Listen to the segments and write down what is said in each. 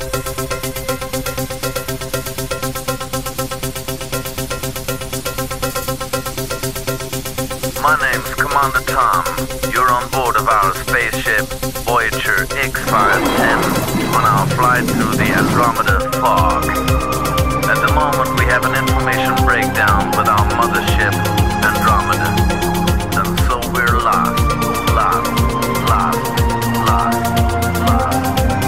My name's Commander Tom. You're on board of our spaceship Voyager X-510 on our flight through the Andromeda fog. At the moment we have an information breakdown with our mothership Andromeda. And so we're lost, lost, lost, lost, lost,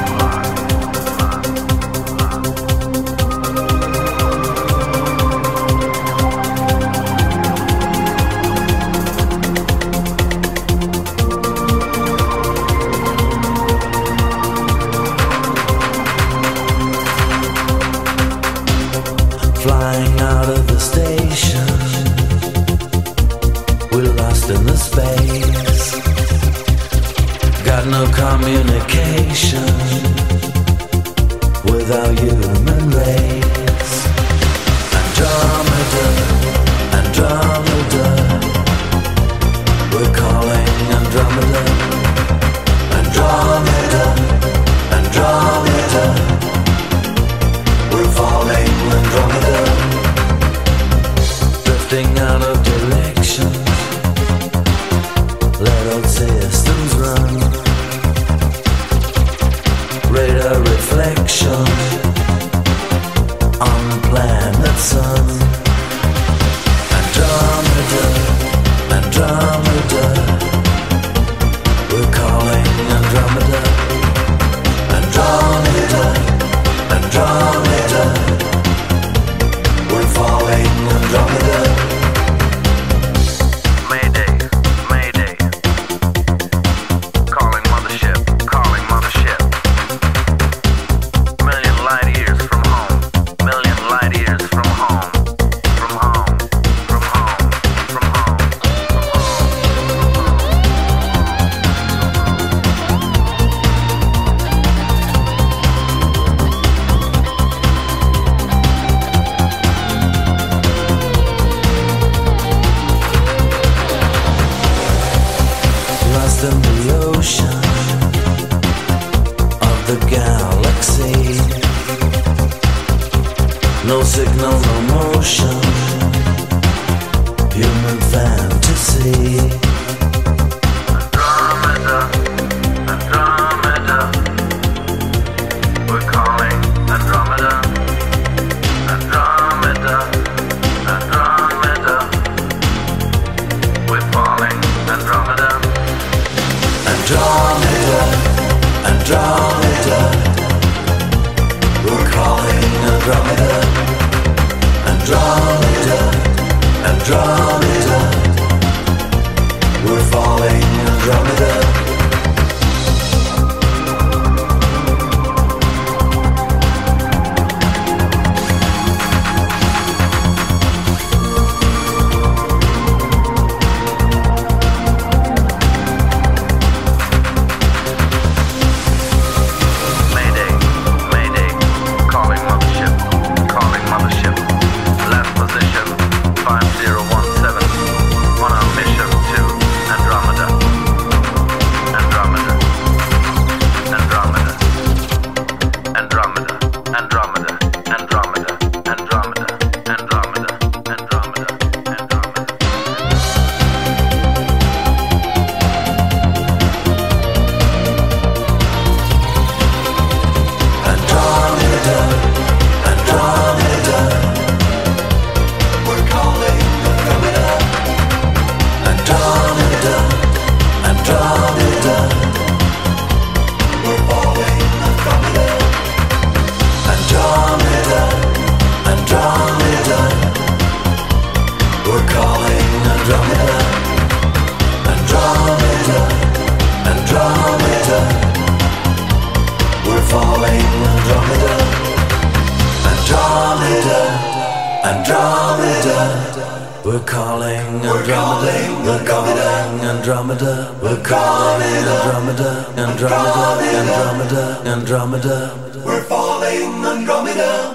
Flying out of the station, we're lost in the space. Got no communication with our human race. Andromeda, Andromeda, we're calling Andromeda. Andromeda, Andromeda, we're falling Andromeda, drifting out of direction. Let old systems run. Radar reflection on the planet Sun. Andromeda, Andromeda, we're calling Andromeda. Andromeda, Andromeda, we're falling Andromeda. Mayday, Mayday. Calling mothership, calling mothership. Million light years from home, million light years from home, from home, from home, from home, from Lost in the ocean of the galaxy. No signal, no motion. Human fantasy. Andromeda, Andromeda. We're calling Andromeda. Andromeda, Andromeda. We're falling Andromeda. Andromeda, Andromeda, we're calling Andromeda. Andromeda, Andromeda, we're falling Andromeda. Mayday, Mayday. Calling mothership, calling mothership. Last position 5017 on our mission to Andromeda. Andromeda, Andromeda, Andromeda, Andromeda, Andromeda, Andromeda, Andromeda, Andromeda, Andromeda. Andromeda, Andromeda, we're calling Andromeda. Andromeda, Andromeda, we're falling Andromeda. Andromeda, Andromeda, we're calling Andromeda. Andromeda, Andromeda, we're falling Andromeda. Andromeda, Andromeda, we're calling Andromeda. We're calling Andromeda. We're calling Andromeda. Andromeda, Andromeda, Andromeda, we're falling Andromeda.